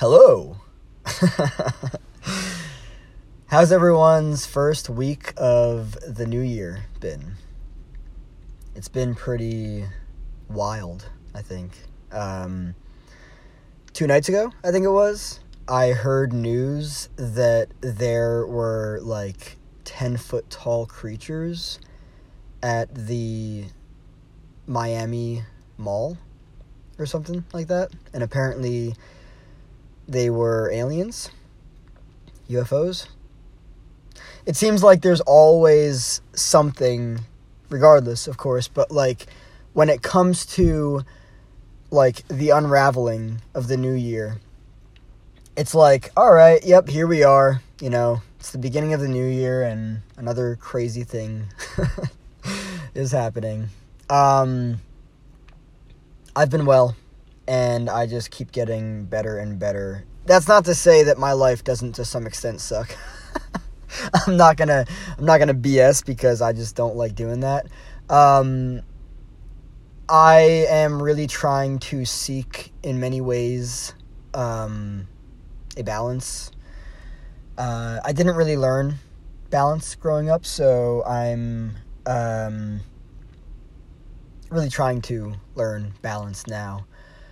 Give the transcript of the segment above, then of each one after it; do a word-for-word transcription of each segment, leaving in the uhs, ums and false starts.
Hello. How's everyone's first week of the new year been? It's been pretty wild, I think. Um, two nights ago, I think it was, I heard news that there were like ten-foot tall creatures at the Miami Mall or something like that. And apparently they were aliens, U F Os. It seems like there's always something, regardless, of course, but like when it comes to like the unraveling of the new year, it's like, all right, yep, here we are. You know, it's the beginning of the new year and another crazy thing is happening. Um, I've been well, and I just keep getting better and better. That's not to say that my life doesn't to some extent suck. I'm not gonna, I'm not gonna B S because I just don't like doing that. Um, I am really trying to seek, in many ways, um, a balance. Uh, I didn't really learn balance growing up, so I'm um, really trying to learn balance now.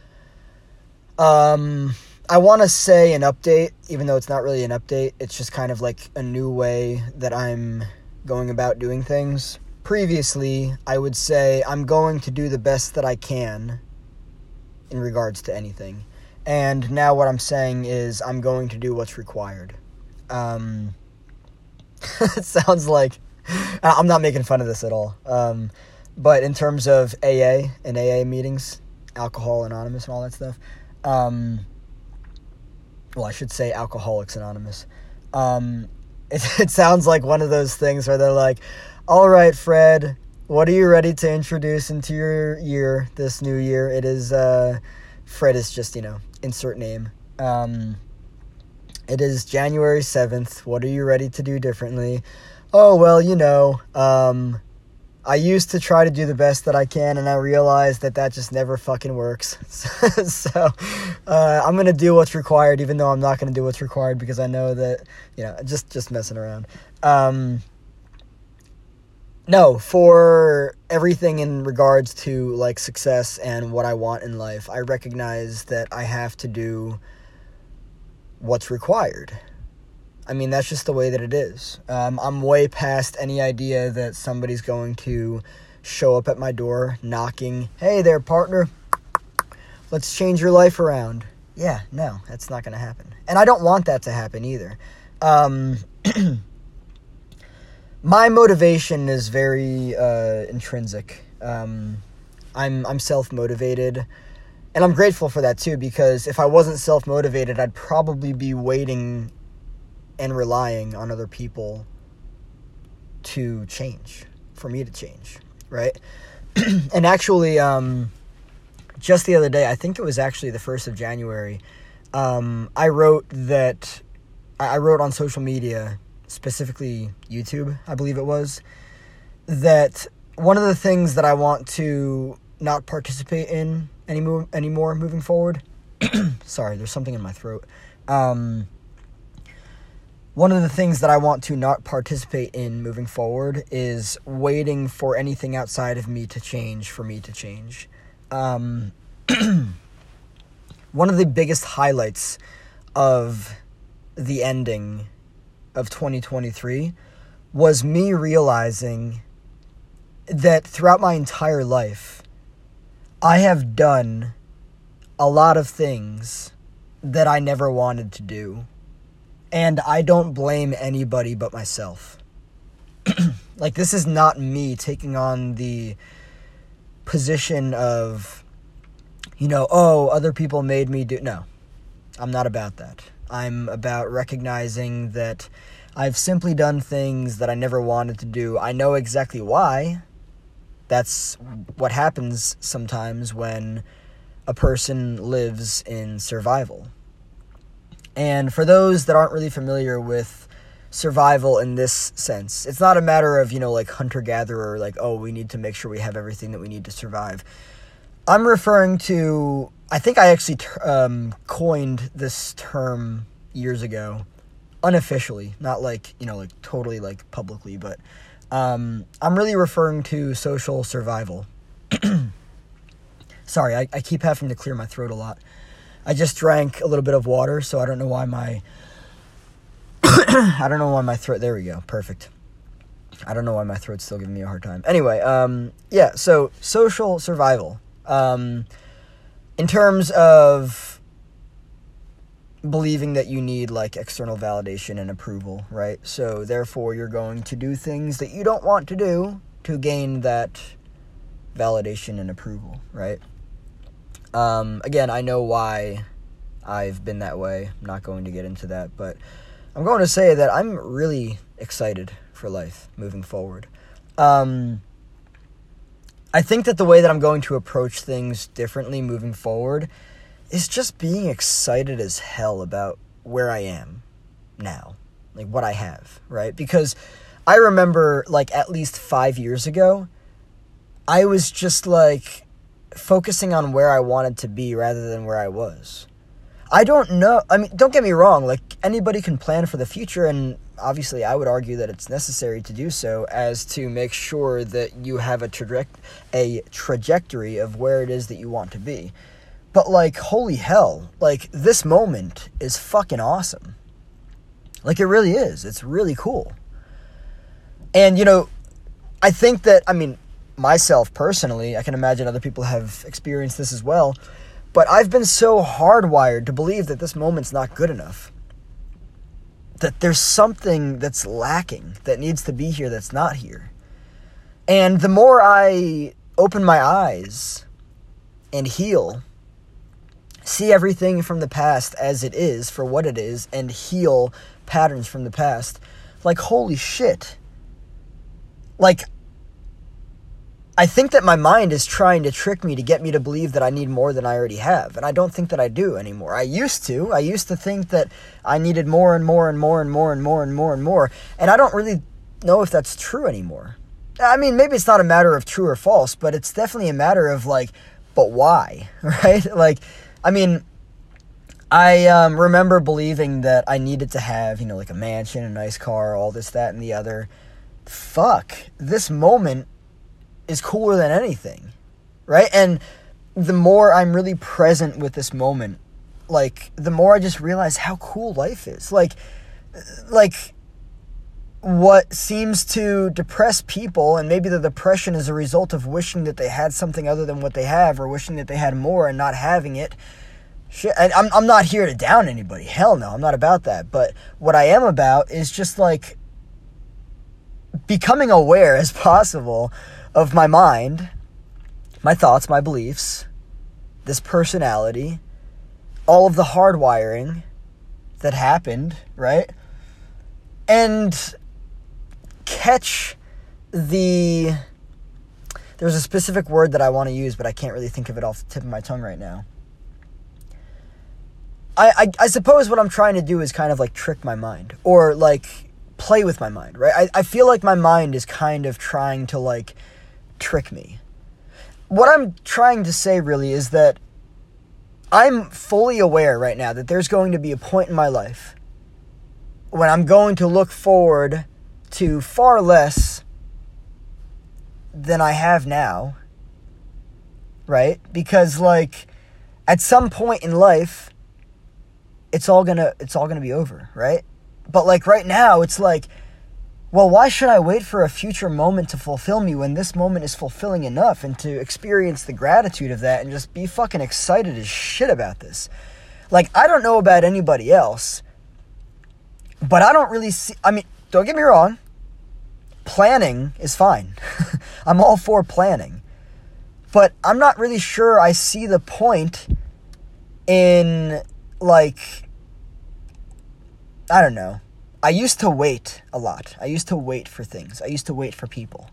Um, I want to say an update, even though it's not really an update. It's just kind of like a new way that I'm going about doing things. Previously, I would say I'm going to do the best that I can in regards to anything. And now what I'm saying is I'm going to do what's required. Um, it sounds like, I'm not making fun of this at all. Um, but in terms of A A and A A meetings, Alcohol Anonymous and all that stuff, um, well, I should say Alcoholics Anonymous. Um, it, it sounds like one of those things where they're like, all right, Fred, what are you ready to introduce into your year, this new year? It is, uh, Fred is just, you know, insert name. Um, it is January seventh. What are you ready to do differently? Oh, well, you know, um, I used to try to do the best that I can, and I realized that that just never fucking works. so, uh, I'm going to do what's required, even though I'm not going to do what's required, because I know that, you know, just, just messing around. Um, no, for everything in regards to, like, success and what I want in life, I recognize that I have to do what's required. I mean, that's just the way that it is. Um, I'm way past any idea that somebody's going to show up at my door knocking, hey there, partner, let's change your life around. Yeah, no, that's not going to happen. And I don't want that to happen either. Um, my motivation is very uh, intrinsic. Um, I'm, I'm self-motivated. And I'm grateful for that too, because if I wasn't self-motivated, I'd probably be waiting and relying on other people to change, for me to change, right? And actually, um, just the other day, I think it was actually the first of January, um, I wrote that, I wrote on social media, specifically YouTube, I believe it was, that one of the things that I want to not participate in any mo- anymore moving forward, sorry, there's something in my throat, um, one of the things that I want to not participate in moving forward is waiting for anything outside of me to change for me to change. Um, one of the biggest highlights of the ending of twenty twenty-three was me realizing that throughout my entire life, I have done a lot of things that I never wanted to do. And I don't blame anybody but myself. Like, this is not me taking on the position of, you know, oh, other people made me do... No, I'm not about that. I'm about recognizing that I've simply done things that I never wanted to do. I know exactly why. That's what happens sometimes when a person lives in survival. And for those that aren't really familiar with survival in this sense, it's not a matter of, you know, like hunter-gatherer, like, oh, we need to make sure we have everything that we need to survive. I'm referring to, I think I actually um, coined this term years ago, unofficially, not like, you know, like totally like publicly, but um, I'm really referring to social survival. Sorry, I, I keep having to clear my throat a lot. I just drank a little bit of water, so I don't know why my, I don't know why my throat, there we go, perfect. I don't know why my throat's still giving me a hard time. Anyway, um, yeah, so social survival. Um, in terms of believing that you need, like, external validation and approval, right? So, therefore, you're going to do things that you don't want to do to gain that validation and approval, right? Um, again, I know why I've been that way. I'm not going to get into that, but I'm going to say that I'm really excited for life moving forward. Um, I think that the way that I'm going to approach things differently moving forward is just being excited as hell about where I am now, like what I have, right? Because I remember, like, at least five years ago, I was just, like, focusing on where I wanted to be rather than where I was. I don't know, I mean, don't get me wrong, like, anybody can plan for the future, and obviously I would argue that it's necessary to do so as to make sure that you have a, traje- a trajectory of where it is that you want to be. But, like, holy hell, like, this moment is fucking awesome. Like, it really is. It's really cool. And, you know, I think that, I mean, myself personally, I can imagine other people have experienced this as well, but I've been so hardwired to believe that this moment's not good enough. That there's something that's lacking, that needs to be here that's not here. And the more I open my eyes and heal, see everything from the past as it is, for what it is, and heal patterns from the past, like, holy shit. Like, I think that my mind is trying to trick me to get me to believe that I need more than I already have, and I don't think that I do anymore. I used to. I used to think that I needed more and more and more and more and more and more and more, and I don't really know if that's true anymore. I mean, maybe it's not a matter of true or false, but it's definitely a matter of, like, but why, right? Like, I mean, I um, remember believing that I needed to have, you know, like a mansion, a nice car, all this, that, and the other. Fuck, this moment is cooler than anything, right? And the more I'm really present with this moment, like, the more I just realize how cool life is. Like, like, what seems to depress people, and maybe the depression is a result of wishing that they had something other than what they have, or wishing that they had more and not having it. Shit, and I'm I'm not here to down anybody. Hell no, I'm not about that. But what I am about is just, like, becoming aware as possible of my mind, my thoughts, my beliefs, this personality, all of the hardwiring that happened, right? And catch the... There's a specific word that I want to use, but I can't really think of it off the tip of my tongue right now. I, I, I suppose what I'm trying to do is kind of, like, trick my mind, or, like, play with my mind, right? I, I feel like my mind is kind of trying to, like, trick me. What I'm trying to say really is that I'm fully aware right now that there's going to be a point in my life when I'm going to look forward to far less than I have now, right? Because, like, at some point in life, it's all gonna it's all gonna be over, right? But, like, right now, it's like, well, why should I wait for a future moment to fulfill me when this moment is fulfilling enough, and to experience the gratitude of that and just be fucking excited as shit about this? Like, I don't know about anybody else, but I don't really see... I mean, don't get me wrong. Planning is fine. I'm all for planning. But I'm not really sure I see the point in, like... I don't know. I used to wait a lot. I used to wait for things. I used to wait for people.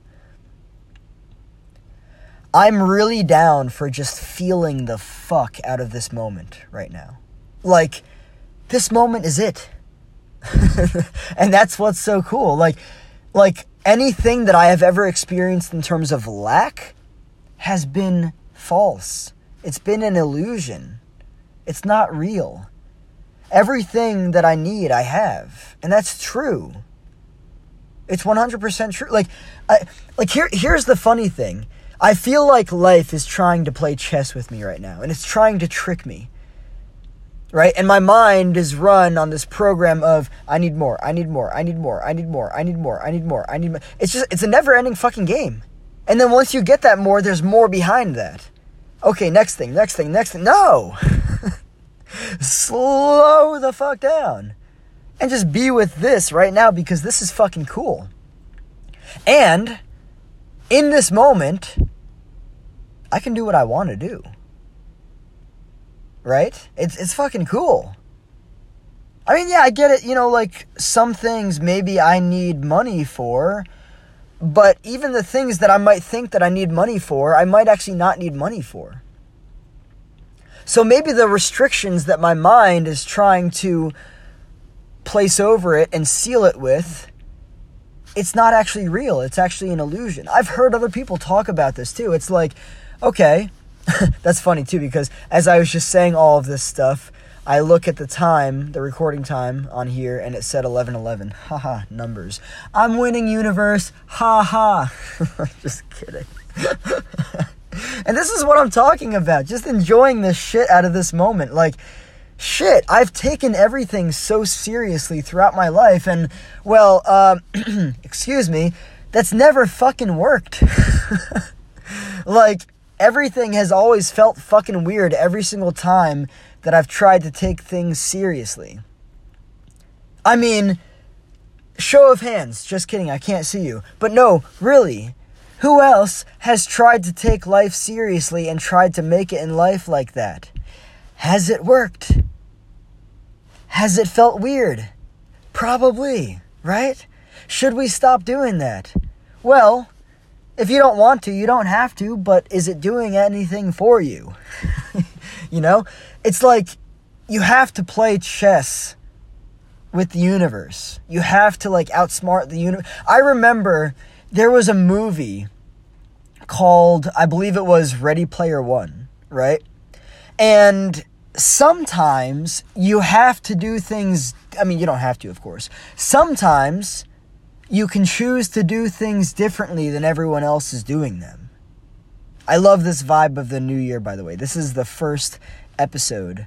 I'm really down for just feeling the fuck out of this moment right now. Like, this moment is it. And that's what's so cool. Like, like anything that I have ever experienced in terms of lack has been false. It's been an illusion. It's not real. Everything that I need, I have. And that's true. It's one hundred percent true. Like, I, like here, here's the funny thing. I feel like life is trying to play chess with me right now. And it's trying to trick me. Right? And my mind is run on this program of, I need more, I need more, I need more, I need more, I need more, I need more, I need more. It's just, it's a never-ending fucking game. And then once you get that more, there's more behind that. Okay, next thing, next thing, next thing. No! Slow the fuck down. And just be with this right now because this is fucking cool. And in this moment, I can do what I want to do. Right? It's it's fucking cool. I mean, yeah, I get it. You know, like, some things maybe I need money for, but even the things that I might think that I need money for, I might actually not need money for. So maybe the restrictions that my mind is trying to place over it and seal it with, it's not actually real. It's actually an illusion. I've heard other people talk about this too. It's like, okay, that's funny too, because as I was just saying all of this stuff, I look at the time, the recording time on here, and it said eleven eleven. Haha, numbers. I'm winning, universe. Ha ha. Just kidding. And this is what I'm talking about. Just enjoying the shit out of this moment. Like, shit, I've taken everything so seriously throughout my life, and, well, uh, excuse me, that's never fucking worked. Like, everything has always felt fucking weird every single time that I've tried to take things seriously. I mean, show of hands, just kidding, I can't see you. But no, really, who else has tried to take life seriously and tried to make it in life like that? Has it worked? Has it felt weird? Probably, right? Should we stop doing that? Well, if you don't want to, you don't have to, but is it doing anything for you? You know? It's like you have to play chess with the universe. You have to, like, outsmart the universe. I remember there was a movie called, I believe it was Ready Player One, right? And sometimes you have to do things, I mean, you don't have to, of course. Sometimes you can choose to do things differently than everyone else is doing them. I love this vibe of the new year, by the way. This is the first episode,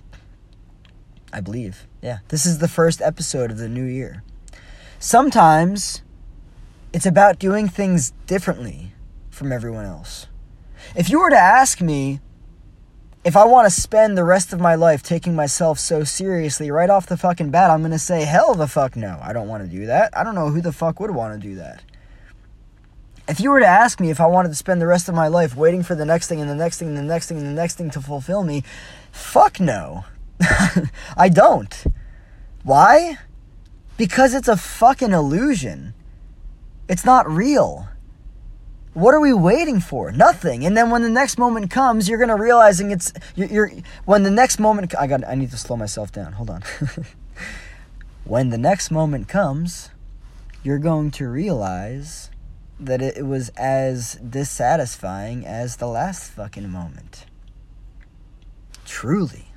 I believe. Yeah, this is the first episode of the new year. Sometimes it's about doing things differently from everyone else. If you were to ask me if I want to spend the rest of my life taking myself so seriously right off the fucking bat, I'm going to say, hell the fuck no. I don't want to do that. I don't know who the fuck would want to do that. If you were to ask me if I wanted to spend the rest of my life waiting for the next thing and the next thing and the next thing and the next thing to fulfill me, fuck no. I don't. Why? Because it's a fucking illusion. It's not real. What are we waiting for? Nothing. And then when the next moment comes, you're gonna realizing it's you're, you're when the next moment I got I need to slow myself down. Hold on. When the next moment comes, you're going to realize that it, it was as dissatisfying as the last fucking moment. Truly.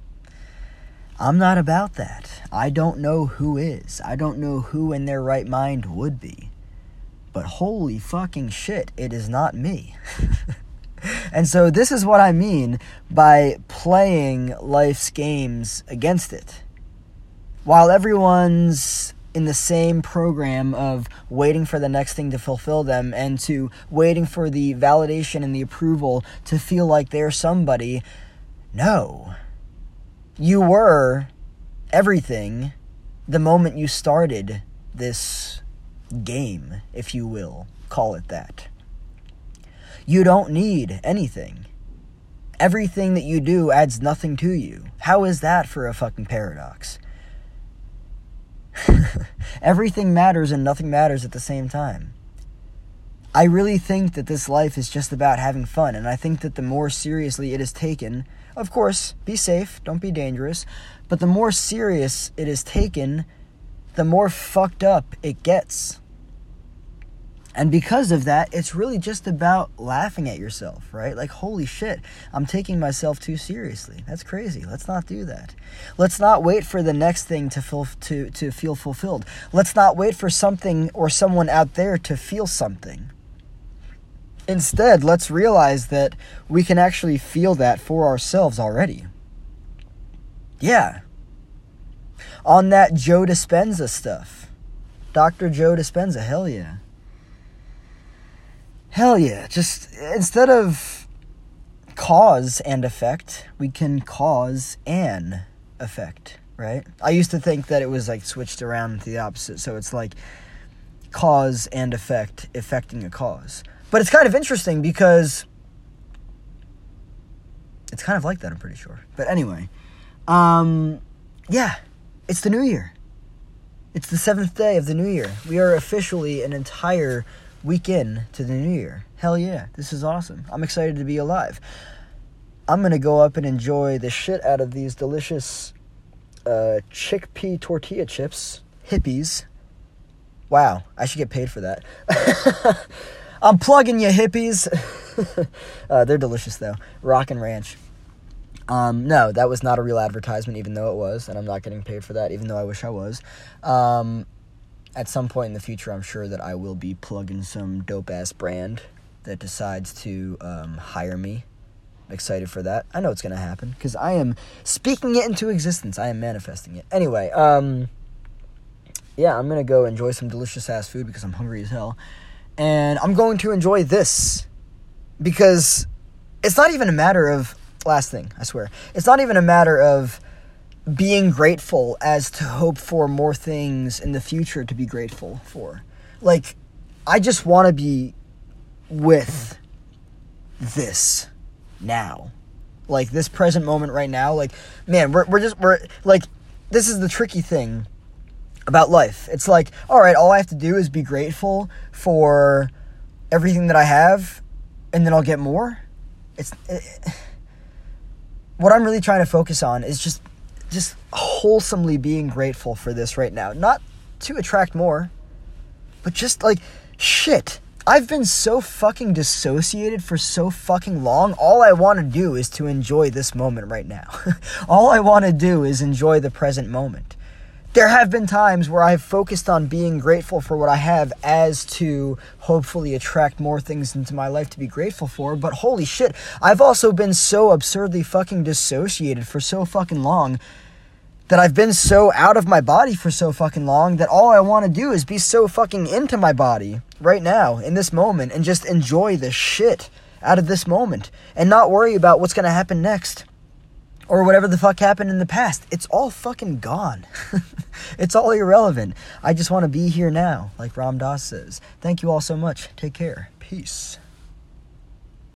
I'm not about that. I don't know who is. I don't know who in their right mind would be. But holy fucking shit, it is not me. And so this is what I mean by playing life's games against it. While everyone's in the same program of waiting for the next thing to fulfill them and to waiting for the validation and the approval to feel like they're somebody, no. You were everything the moment you started this game, if you will, call it that. You don't need anything. Everything that you do adds nothing to you. How is that for a fucking paradox? Everything matters and nothing matters at the same time. I really think that this life is just about having fun, and I think that the more seriously it is taken, of course, be safe, don't be dangerous, but the more serious it is taken, the more fucked up it gets. And because of that, it's really just about laughing at yourself, right? Like, holy shit, I'm taking myself too seriously. That's crazy. Let's not do that. Let's not wait for the next thing to feel, to, to feel fulfilled. Let's not wait for something or someone out there to feel something. Instead, let's realize that we can actually feel that for ourselves already. Yeah. On that Joe Dispenza stuff. Doctor Joe Dispenza, hell yeah. Hell yeah, just instead of cause and effect, we can cause an effect, right? I used to think that it was like switched around to the opposite, so it's like cause and effect, affecting a cause. But it's kind of interesting because it's kind of like that, I'm pretty sure. But anyway, um, yeah, it's the new year. It's the seventh day of the new year. We are officially an entire week in to the new year. Hell yeah, this is awesome. I'm excited to be alive. I'm gonna go up and enjoy the shit out of these delicious uh, chickpea tortilla chips. Hippies. Wow, I should get paid for that. I'm plugging you, hippies. uh, they're delicious though. Rockin' Ranch. Um, no, that was not a real advertisement, even though it was, and I'm not getting paid for that, even though I wish I was. Um, At some point in the future, I'm sure that I will be plugging some dope-ass brand that decides to um, hire me. I'm excited for that. I know it's going to happen, because I am speaking it into existence. I am manifesting it. Anyway, um, yeah, I'm going to go enjoy some delicious-ass food, because I'm hungry as hell. And I'm going to enjoy this, because it's not even a matter of... Last thing, I swear. It's not even a matter of being grateful as to hope for more things in the future to be grateful for. Like, I just want to be with this now. Like, this present moment right now. Like, man, we're we're just, we're, like, this is the tricky thing about life. It's like, all right, all I have to do is be grateful for everything that I have, and then I'll get more. It's, it, what I'm really trying to focus on is just just wholesomely being grateful for this right now. Not to attract more, but just like, shit. I've been so fucking dissociated for so fucking long. All I want to do is to enjoy this moment right now. All I want to do is enjoy the present moment. There have been times where I've focused on being grateful for what I have as to hopefully attract more things into my life to be grateful for, but holy shit, I've also been so absurdly fucking dissociated for so fucking long that I've been so out of my body for so fucking long that all I want to do is be so fucking into my body right now, in this moment, and just enjoy the shit out of this moment and not worry about what's going to happen next. Or whatever the fuck happened in the past. It's all fucking gone. It's all irrelevant. I just want to be here now, like Ram Dass says. Thank you all so much. Take care. Peace.